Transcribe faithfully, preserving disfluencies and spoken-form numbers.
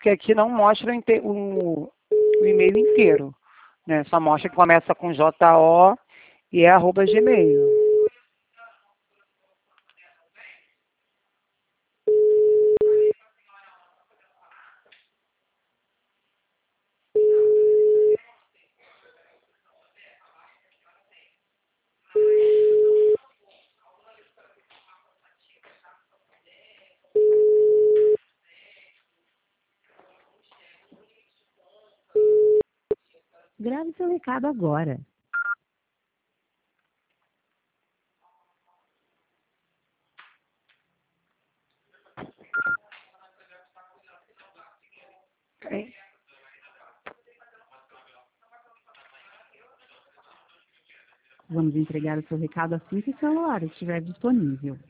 porque aqui não mostra o, inte- o- o e-mail inteiro, né? Só mostra que começa com J O e é arroba Gmail. Grave seu recado agora. Ok? Vamos entregar o seu recado assim que o celular estiver disponível.